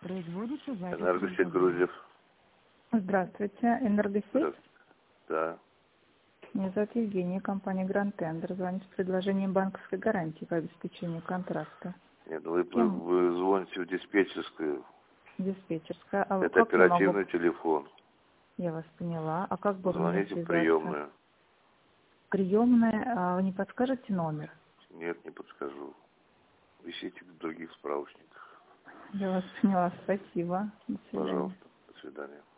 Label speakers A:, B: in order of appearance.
A: Производится запись.
B: Энергосеть Грузьев.
A: Здравствуйте, Энергосеть?
B: Да.
A: Меня зовут Евгения, компания Гранд Тендер. Звонит с предложением банковской гарантии по обеспечению контракта.
B: Нет, вы звоните в диспетчерскую.
A: Диспетчерская. А
B: Это
A: как я могу...
B: оперативный телефон.
A: Я вас поняла. А как буду мне
B: Звоните в
A: связаться?
B: приемную.
A: Приемная? А вы не подскажете номер?
B: Нет, не подскажу. Ищите в других справочниках.
A: Я вас поняла. Спасибо. До свидания.
B: Пожалуйста. До свидания.